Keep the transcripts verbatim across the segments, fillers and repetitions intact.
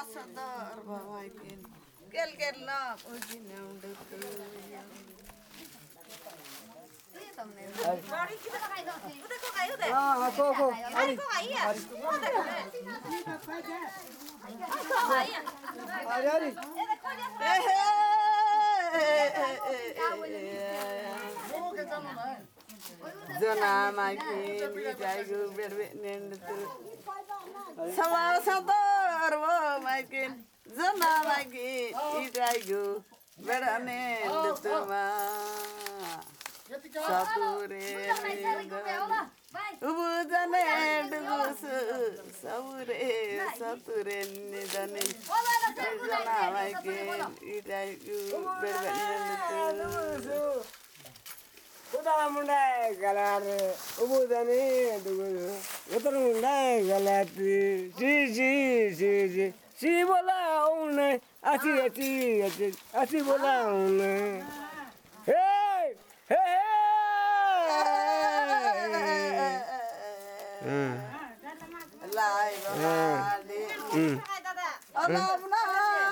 Ambassador Bawaikin. Gel gel na ujine undu tu. हाँ को को अरे अरे जना माइकिन इटाइगु बेरबेनेन तु Ambassador Bawaikin. जना माइकिन इटाइगु बेरबेनेन तु मा Sature ubu jane dugusu saure sature ni jane jana maike itai gu berben dugusu kuda munda galar ubu jane dugusu utar munda galati si si si si si bola une asi asi asi asi bola une hey hey lai ba di ana na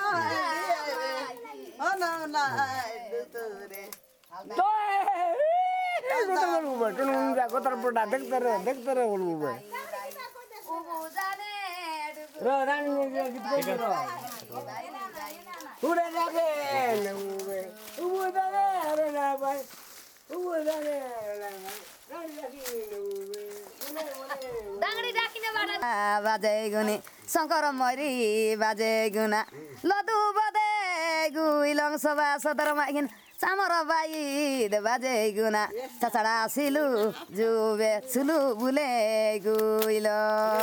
ana na duture to gotar ube tunu ja gotar pota dekte re dekte re ube ubu jane ro rani ne git ko ro ure jage ube ubu jane re na bhai ubu jane re na rani jagi ube डांगडी डाकिने बाजे गुनी शंकर मरी बाजे गुना लदु बदे गुइलङ सभा सदर मागिन चामर by दे बाजे गुना चचडा सिलु जुबे सुलु बुले गुइलो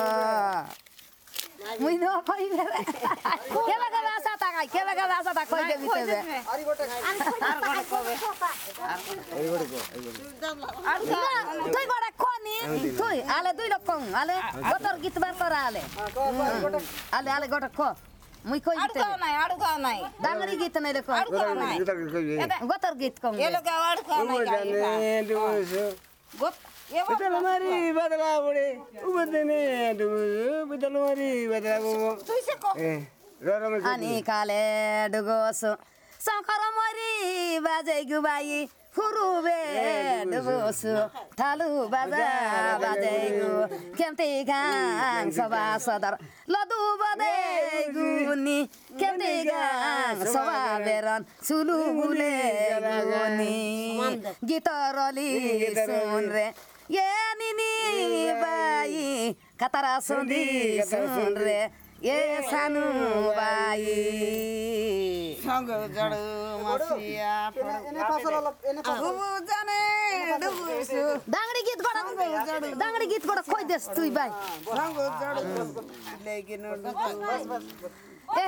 मुइनो खइले केबा के भाषा ता काय केबा के भाषा ता खइ देबि तेबे अरि गोटे अरि गोटे कोबे अरि गोटे को अरि गोटे तुई गोटे कोनी तुई आले दुई लोक कङ आले गोटर गीत बार कर आले आले आले गोटे को मुई कोइ गीत aduka nai aduka nai डांगडी गीत नै लेको गोटर गीत कङ ye loga aduka nai जाने दुसु got ye बेतल मारी बदला बडे उबदने दुसु बेतल मारी बदला गो tuise ko ए र र अनि काले डुगोसो शंकर मरी बाजे गुबाई फुरुबे डुगोसो थालु बाजा बाजे गु केमते गाङ सभा सदर लदु बदे गुनी केमते गाङ सभा बेरन सुलु बुले गुनी गीत रली सुन रे ये निनी बाई कतरा सुन्दी सुन रे ये सानु बाई सँग जडु मसिया उबु जने दुगुसु डांगडी गीत गड डांगडी गीत गड खोइ देस तुई बाई सँग जडु लेकिन ए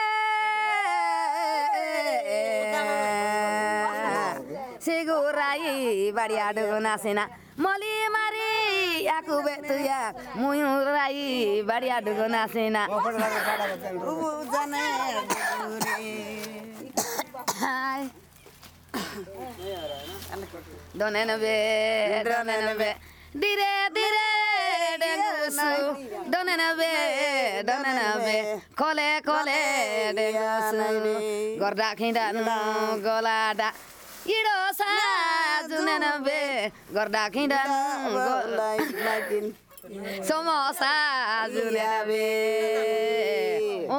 सिगुराई बढिया डुगु नासिना मली मारी याकु बेतुया मुयु राई बढिया डुगु नासिना उबु जने दुगुरी हाय दोनेन बे दोनेन बे दिरे दिरे डेगुसु दोनेन बे दोनेन बे कोले कोले डेगुसु गर्दा खिँदा गलाडा इडो साजुनेन बे गर्दा खिँदा लाइकिन समोसा जुनेन बे ओ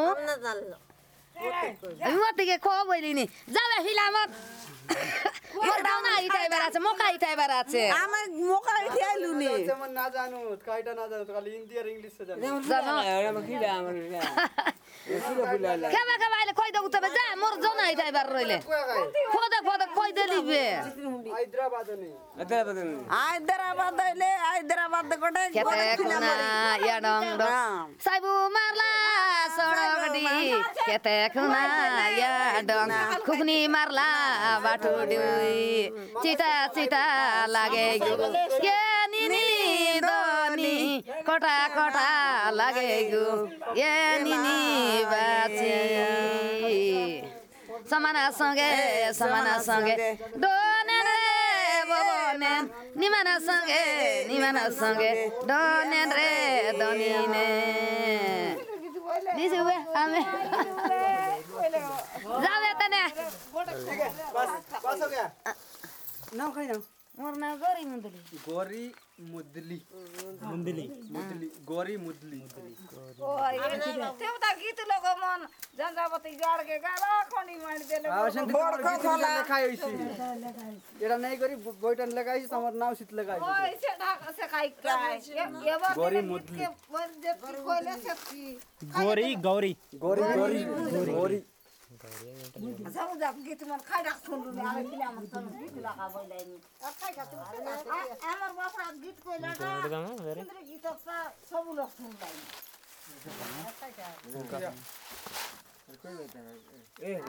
मतिके खो बोलिनी जाबे हिलामत मोटाउना इटाइ बराछ मोका इटाइ बराछ आमा मोका इटाइलु नि जमन ना जानु काइटा ना जानु खाली हिन्दी र इंग्लिश से जानु जानु एउटा खिला हाम्रो सुरो फुलाला केबा केबा आइले खोइ दउ तबे जा मोर जना इटाइ बार रोइले खोद खोद खोइ देली बे हैदराबाद नि हैदराबाद नि हैदराबाद ले हैदराबाद कोटे केते कुना याडङ डङ साइबु मारला सडगडी केते कुना याडङ खुगनी मारला बाटो डिउई चिटा चिटा लागे गु के निनी दोनी कटा कटा लागे गु ए निनी बाची समाना सँगे समाना सँगे दोनेन रे बोनेन निमाना सँगे निमाना सँगे दोनेन रे दोनिने দিছি বে আমি যাবে তনে बस बस हो गया নাও খাই নাও মোর নাম গরি মুদলি गौरी मुदली मुदली मुदली गौरी मुदली ওই দেবতা গীত লোক মন জঞ্জাবতী গাড়কে গালা খনি মারি দিলে বড় কথা লেখা হইছে এটা নাই করি বইটা লেখা হইছে তোমার নাম শীত লেখা হইছে ওই সে ঢাকা সে খাই খাই এবার গৌরী গরি মুদলি। মুদলি বল যে কি কইলে সে কি গৌরী গৌরী गौरी गौरी गौरी যাও যা গীত মন খাই রাখ শুনলু আমি কিলা আমার তো গীত লাগা বইলাইনি আর খাই গা তুমি আমার বাপরা গীত কইলা না সুন্দর গীত সব লোক শুনলাই